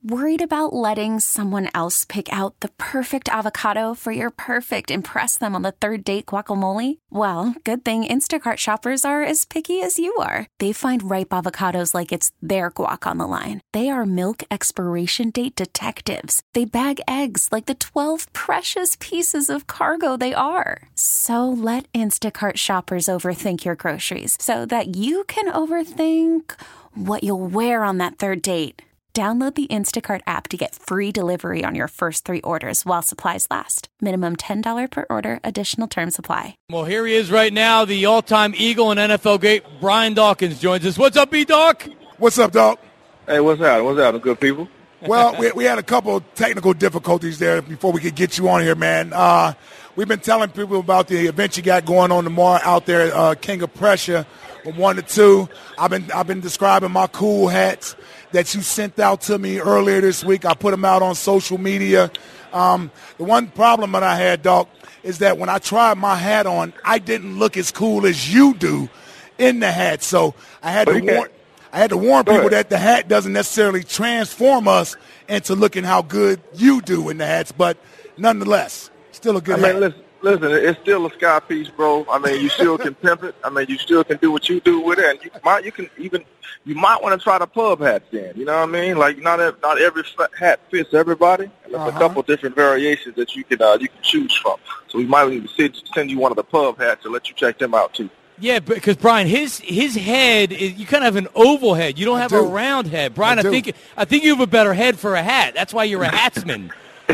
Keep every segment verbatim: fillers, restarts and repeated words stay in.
Worried about letting someone else pick out the perfect avocado for your perfect impress them on the third date guacamole? Well, good thing Instacart shoppers are as picky as you are. They find ripe avocados like it's their guac on the line. They are milk expiration date detectives. They bag eggs like the twelve precious pieces of cargo they are. So let Instacart shoppers overthink your groceries so that you can overthink what you'll wear on that third date. Download the Instacart app to get free delivery on your first three orders while supplies last. Minimum ten dollars per order. Additional terms apply. Well, here he is right now, the all-time Eagle and N F L great Brian Dawkins joins us. What's up, B-Doc? What's up, Doc? Hey, what's up? What's up, good people? Well, we, we had a couple of technical difficulties there before we could get you on here, man. Uh, we've been telling people about the event you got going on tomorrow out there, uh, King of Pressure, from one to two. I've been I've been describing my cool hats that you sent out to me earlier this week. I put them out on social media. Um, the one problem that I had, Doc, is that when I tried my hat on, I didn't look as cool as you do in the hat. So I had to warn, I had to warn people that the hat doesn't necessarily transform us into looking how good you do in the hats. But nonetheless, still a good I mean, hat. Listen, listen, it's still a sky piece, bro. I mean, you still can pimp it. I mean, you still can do what you do with it, and you might, you can even, you might want to try the pub hats then. You know what I mean? Like not every, not every hat fits everybody. And there's uh-huh. a couple different variations that you can uh, you can choose from. So we might need to send you one of the pub hats and let you check them out too. Yeah, because Brian, his his head is, you kind of have an oval head. You don't I have do. a round head, Brian. I, I think I think you have a better head for a hat. That's why you're a hatsman.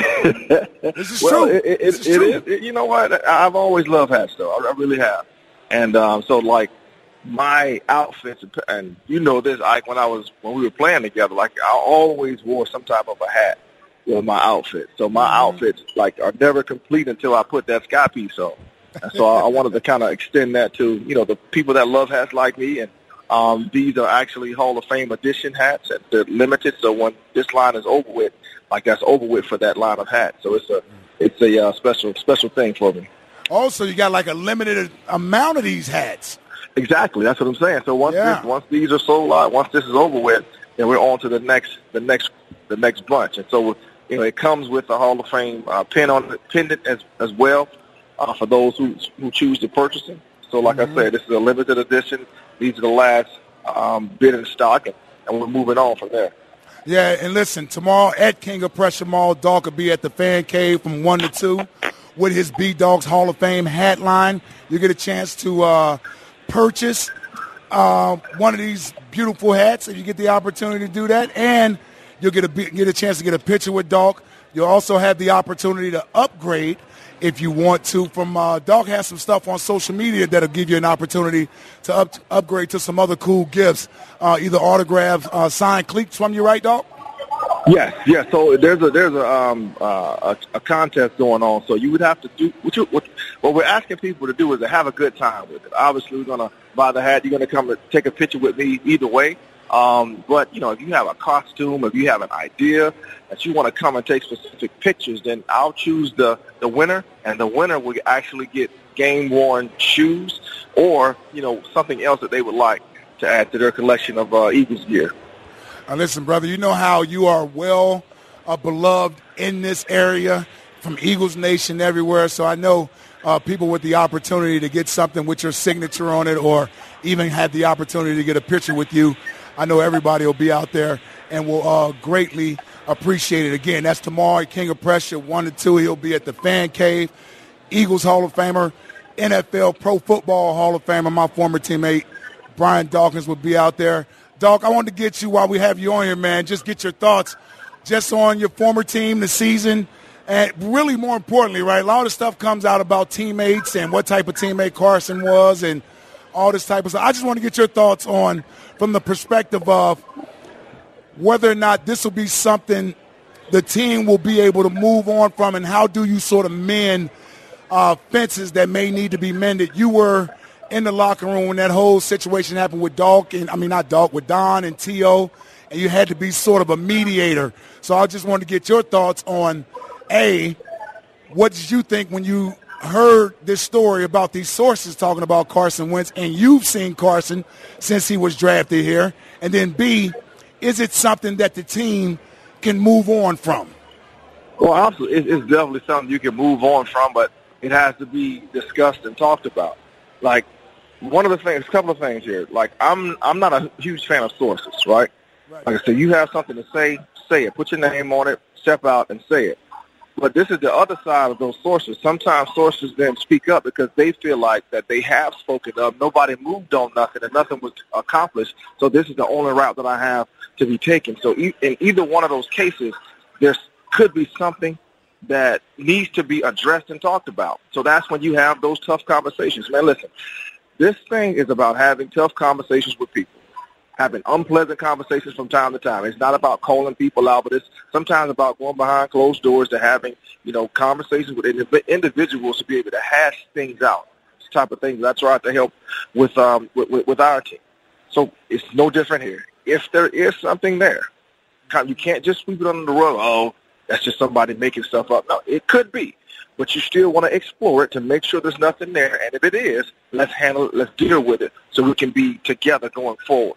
This is well, true. It, it, this is it true. is. It, you know what? I've always loved hats, though. I, I really have. And um, so, like, my outfits, and you know this, Ike, when I was when we were playing together, like I always wore some type of a hat with my outfit. So my Mm-hmm. outfits, like, are never complete until I put that sky piece on. And so I, I wanted to kind of extend that to, you know, the people that love hats like me. And um, these are actually Hall of Fame edition hats, and they're limited. So when this line is over with, like that's over with for that line of hats. So it's a it's a uh, special special thing for me. Also, you got like a limited amount of these hats. Exactly, that's what I'm saying. So once Yeah. this, once these are sold out, once this is over with, then we're on to the next the next the next bunch. And so you know it comes with a Hall of Fame uh, pin on the pendant as as well uh, for those who who choose to purchase them. So like Mm-hmm. I said, this is a limited edition. These are the last um, bit in stock, and, and we're moving on from there. Yeah, and listen, tomorrow at King of Pressure Mall, Doc will be at the Fan Cave from one to two with his B-Dogs Hall of Fame hat line. You get a chance to uh, purchase uh, one of these beautiful hats if you get the opportunity to do that, and you'll get a, get a chance to get a picture with Doc. You'll also have the opportunity to upgrade if you want to. From uh, Doc has some stuff on social media that'll give you an opportunity to up, upgrade to some other cool gifts, uh, either autographs, uh, signed cleats from you, right, Doc? Yes, yes. So there's a there's a um uh, a, a contest going on. So you would have to do what you what, what we're asking people to do is to have a good time with it. Obviously, we're gonna buy the hat. You're gonna come and take a picture with me either way. Um, but you know, if you have a costume, if you have an idea that you want to come and take specific pictures, then I'll choose the the winner, and the winner will actually get game worn shoes or you know something else that they would like to add to their collection of uh, Eagles gear. Now, listen, brother, you know how you are well uh, beloved in this area from Eagles Nation everywhere. So I know uh, people with the opportunity to get something with your signature on it or even had the opportunity to get a picture with you. I know everybody will be out there and will uh, greatly appreciate it. Again, that's tomorrow at King of Pressure, one to two. He'll be at the Fan Cave. Eagles Hall of Famer, N F L Pro Football Hall of Famer, my former teammate, Brian Dawkins, will be out there. Doc, I wanted to get you while we have you on here, man, just get your thoughts just on your former team, the season, and really more importantly, right, a lot of stuff comes out about teammates and what type of teammate Carson was and all this type of stuff. I just want to get your thoughts on, from the perspective of whether or not this will be something the team will be able to move on from, and how do you sort of mend uh, fences that may need to be mended. You were in the locker room when that whole situation happened with Doc, and I mean not Doc, with Don and T O, and you had to be sort of a mediator. So I just wanted to get your thoughts on, A, what did you think when you heard this story about these sources talking about Carson Wentz, and you've seen Carson since he was drafted here? And then B, is it something that the team can move on from? Well, absolutely. It's definitely something you can move on from, but it has to be discussed and talked about. Like, one of the things, a couple of things here. Like, I'm I'm not a huge fan of sources, right? right? Like I said, you have something to say, say it. Put your name on it, step out and say it. But this is the other side of those sources. Sometimes sources then speak up because they feel like that they have spoken up. Nobody moved on nothing and nothing was accomplished. So this is the only route that I have to be taken. So in either one of those cases, there could be something that needs to be addressed and talked about. So that's when you have those tough conversations. Man, listen, this thing is about having tough conversations with people, having unpleasant conversations from time to time. It's not about calling people out, but it's sometimes about going behind closed doors to having, you know, conversations with individuals to be able to hash things out. It's the type of things that I try to help with, um, with, with our team. So it's no different here. If there is something there, you can't just sweep it under the rug. Oh, that's just somebody making stuff up. No, it could be. But you still want to explore it to make sure there's nothing there. And if it is, let's handle it, let's deal with it so we can be together going forward.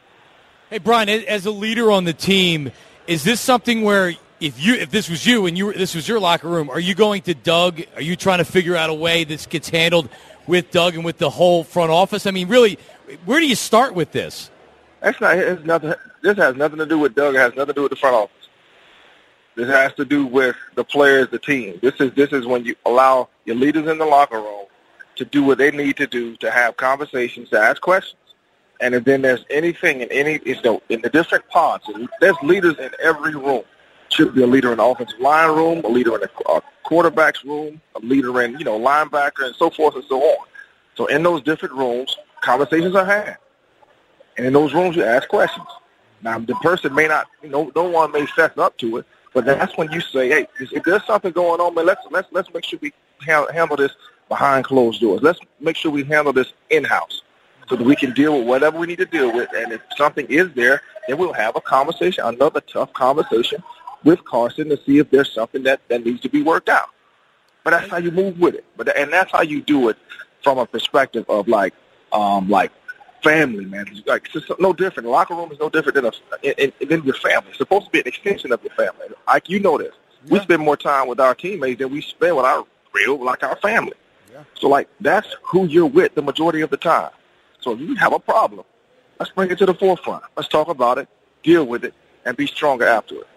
Hey, Brian, as a leader on the team, is this something where if you if this was you and you were, this was your locker room, are you going to Doug? Are you trying to figure out a way this gets handled with Doug and with the whole front office? I mean, really, where do you start with this? That's not. It's nothing. This has nothing to do with Doug. It has nothing to do with the front office. This has to do with the players, the team. This is this is when you allow your leaders in the locker room to do what they need to do, to have conversations, to ask questions. And if then there's anything in any you know, in the different pods, there's leaders in every room. Should be a leader in the offensive line room, a leader in the uh, quarterback's room, a leader in you know linebacker, and so forth and so on. So in those different rooms, conversations are had, and in those rooms you ask questions. Now the person may not, you know, no one may fess up to it. But that's when you say, hey, if there's something going on, man, let's let's let's make sure we ha- handle this behind closed doors. Let's make sure we handle this in-house so that we can deal with whatever we need to deal with. And if something is there, then we'll have a conversation, another tough conversation with Carson to see if there's something that, that needs to be worked out. But that's how you move with it. But and that's how you do it from a perspective of like um, like family, man. It's like it's no different. The locker room is no different than a, in, in, than your family. It's supposed to be an extension of your family. Like you know this. Yeah. We spend more time with our teammates than we spend with our real, like our family. Yeah. So like that's who you're with the majority of the time. So if you have a problem, let's bring it to the forefront. Let's talk about it, deal with it, and be stronger after it.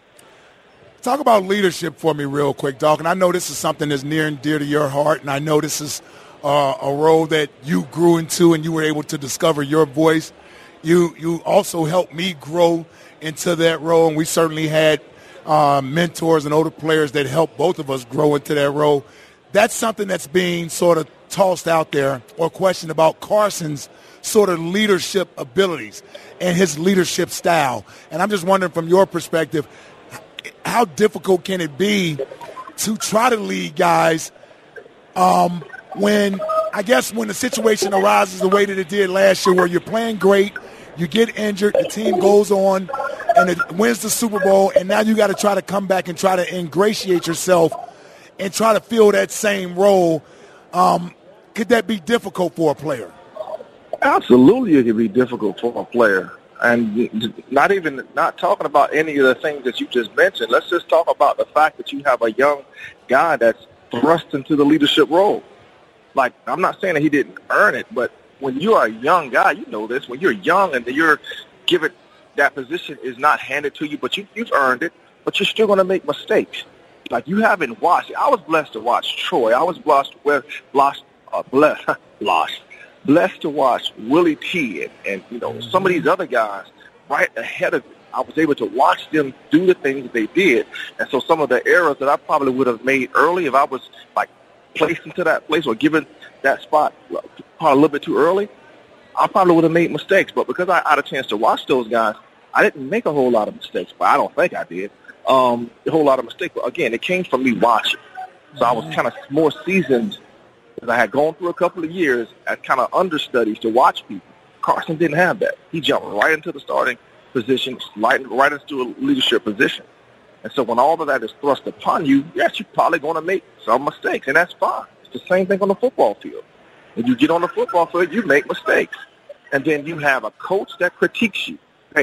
Talk about leadership for me real quick, Doc. And I know this is something that's near and dear to your heart, and I know this is uh, a role that you grew into and you were able to discover your voice. You you also helped me grow into that role, and we certainly had uh, mentors and older players that helped both of us grow into that role. That's something that's being sort of tossed out there or questioned about Carson's sort of leadership abilities and his leadership style. And I'm just wondering from your perspective, how difficult can it be to try to lead guys um, when, I guess, when the situation arises the way that it did last year where you're playing great, you get injured, the team goes on and it wins the Super Bowl, and now you got to try to come back and try to ingratiate yourself and try to fill that same role. Um, could that be difficult for a player? Absolutely, it can be difficult for a player. And not even not talking about any of the things that you just mentioned. Let's just talk about the fact that you have a young guy that's thrust into the leadership role. Like, I'm not saying that he didn't earn it, but when you are a young guy, you know this. When you're young and you're given that position is not handed to you, but you, you've earned it, but you're still going to make mistakes. Like, you haven't watched. I was blessed to watch Troy. I was blessed with blessed, uh, blessed, blessed. Blessed to watch Willie T and, and you know some of these other guys right ahead of me. I was able to watch them do the things that they did, and so some of the errors that I probably would have made early if I was like placed into that place or given that spot probably a little bit too early, I probably would have made mistakes. But because I had a chance to watch those guys, I didn't make a whole lot of mistakes. But I don't think I did um, a whole lot of mistakes. But again, it came from me watching, so I was kind of more seasoned. Because I had gone through a couple of years as kind of understudies to watch people. Carson didn't have that. He jumped right into the starting position, right, right into a leadership position. And so when all of that is thrust upon you, yes, you're probably going to make some mistakes, and that's fine. It's the same thing on the football field. When you get on the football field, you make mistakes. And then you have a coach that critiques you. Hey,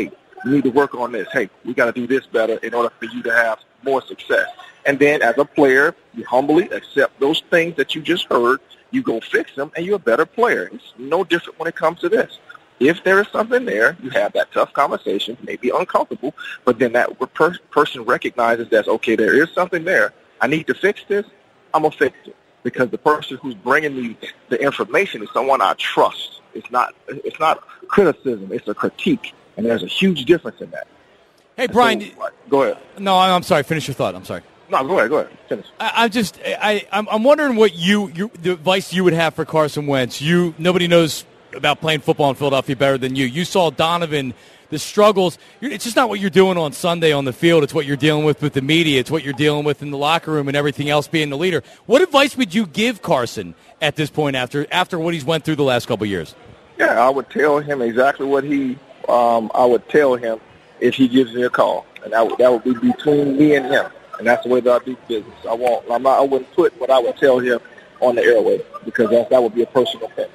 you need to work on this. Hey, we got to do this better in order for you to have more success. And then as a player, you humbly accept those things that you just heard. You go fix them, and you're a better player. It's no different when it comes to this. If there is something there, you have that tough conversation, maybe uncomfortable, but then that per- person recognizes that, okay, there is something there. I need to fix this. I'm going to fix it. Because the person who's bringing me the information is someone I trust. It's not it's not criticism. It's a critique, and there's a huge difference in that. Hey, Brian. So, like, go ahead. No, I'm sorry. Finish your thought. I'm sorry. No, go ahead. Go ahead. Finish. I, I'm just I I'm, I'm wondering what you, you the advice you would have for Carson Wentz. You nobody knows about playing football in Philadelphia better than you. You saw Donovan. The struggles, it's just not what you're doing on Sunday on the field. It's what you're dealing with with the media. It's what you're dealing with in the locker room and everything else being the leader. What advice would you give Carson at this point after after what he's went through the last couple of years? Yeah, I would tell him exactly what he um, I would tell him if he gives me a call. And that would, that would be between me and him. And that's the way that I do business. I won't, I'm not, I wouldn't put what I would tell him on the airway because that, that would be a personal thing.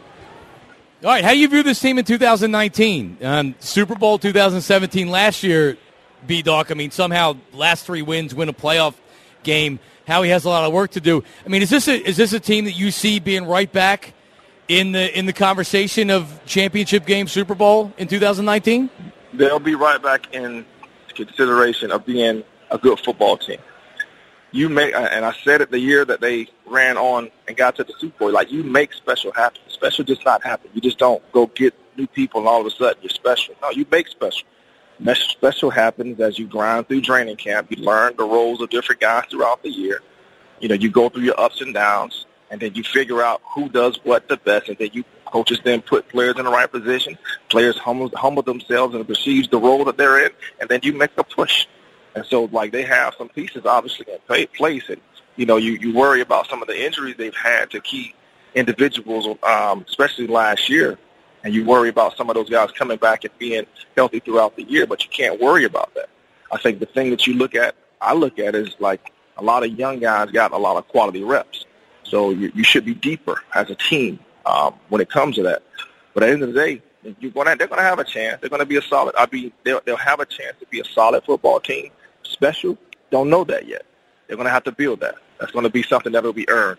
All right, how do you view this team in two thousand nineteen? Um, Super Bowl two thousand seventeen last year, B-Doc. I mean, somehow last three wins win a playoff game. Howie has a lot of work to do. I mean, is this a, is this a team that you see being right back in the in the conversation of championship game Super Bowl in two thousand nineteen? They'll be right back in consideration of being a good football team. You make, and I said it the year that they ran on and got to the Super Bowl, like you make special happen. Special does not happen. You just don't go get new people and all of a sudden you're special. No, you make special. Special happens as you grind through training camp. You learn the roles of different guys throughout the year. You know, you go through your ups and downs, and then you figure out who does what the best, and then you coaches then put players in the right position. Players humble, humble themselves and perceive the role that they're in, and then you make a push. And so, like, they have some pieces obviously in place, and, you know, you, you worry about some of the injuries they've had to key individuals, um, especially last year, and you worry about some of those guys coming back and being healthy throughout the year, but you can't worry about that. I think the thing that you look at, I look at is, like, a lot of young guys got a lot of quality reps. So you, you should be deeper as a team um, when it comes to that. But at the end of the day, you're gonna, they're going to have a chance. They're going to be a solid. I mean, they'll, they'll have a chance to be a solid football team. Special, don't know that yet. They're going to have to build that. That's going to be something that will be earned.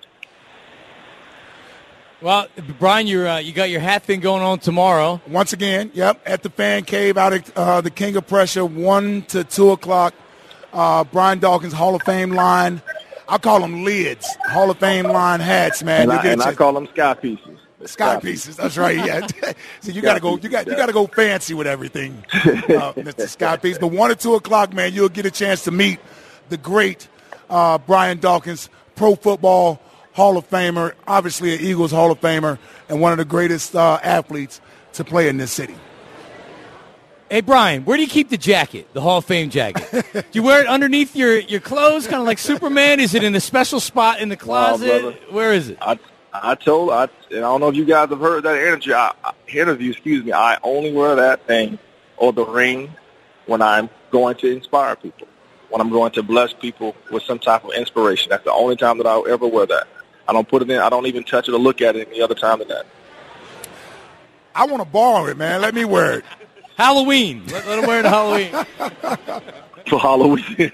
Well, Brian, you're, uh, you got your hat thing going on tomorrow. Once again, yep, at the Fan Cave out at uh, the King of Pressure, one to two o'clock. Uh, Brian Dawkins Hall of Fame line. I call them lids, Hall of Fame line hats, man. And, I, and I call them sky pieces. Sky, sky pieces, that's right. Yeah. So you got to go. You got you got to go fancy with everything, uh, Mister Sky Piece. But one or two o'clock, man, you'll get a chance to meet the great uh, Brian Dawkins, Pro Football Hall of Famer, obviously an Eagles Hall of Famer, and one of the greatest uh, athletes to play in this city. Hey, Brian, where do you keep the jacket, the Hall of Fame jacket? Do you wear it underneath your, your clothes, kind of like Superman? Is it in a special spot in the closet? Oh, where is it? I, I told, I, and I don't know if you guys have heard that interview, I, interview, excuse me, I only wear that thing or the ring when I'm going to inspire people, when I'm going to bless people with some type of inspiration. That's the only time that I'll ever wear that. I don't put it in, I don't even touch it or look at it any other time than that. I want to borrow it, man. Let me wear it. Halloween. Let, let him wear it at Halloween. For Halloween.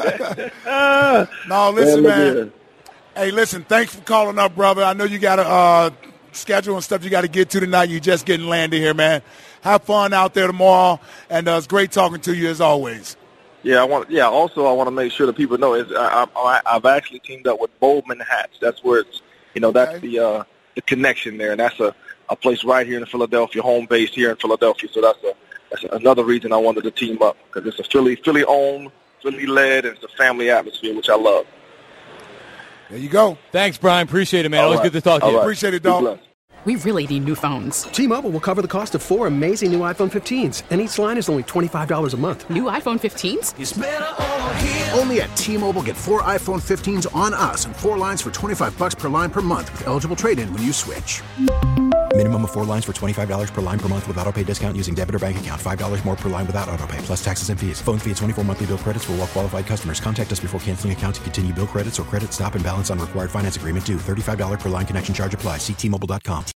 No, listen, man. Hey, listen, thanks for calling up, brother. I know you got a uh, schedule and stuff you got to get to tonight. You're just getting landed here, man. Have fun out there tomorrow, and uh, it's great talking to you as always. Yeah, I want. Yeah, also I want to make sure that people know is I, I, I've actually teamed up with Bowman Hats. That's where it's, you know, that's okay. the uh, the connection there, and that's a, a place right here in Philadelphia, home base here in Philadelphia. So that's a that's another reason I wanted to team up, because it's a Philly Philly owned, Philly led, and it's a family atmosphere, which I love. There you go. Thanks, Brian. Appreciate it, man. All Always right. good to talk to All you. right. Appreciate it, dog. We really need new phones. T-Mobile will cover the cost of four amazing new iPhone fifteens, and each line is only twenty-five dollars a month. New iPhone fifteens? It's better over here. Only at T-Mobile, get four iPhone fifteens on us and four lines for twenty-five bucks per line per month with eligible trade-in when you switch. Minimum of four lines for twenty-five dollars per line per month with autopay discount using debit or bank account. five dollars more per line without autopay, plus taxes and fees. Phone fee at twenty-four monthly bill credits for well-qualified customers. Contact us before canceling account to continue bill credits or credit stop and balance on required finance agreement due. thirty-five dollars per line connection charge applies. See T Mobile dot com.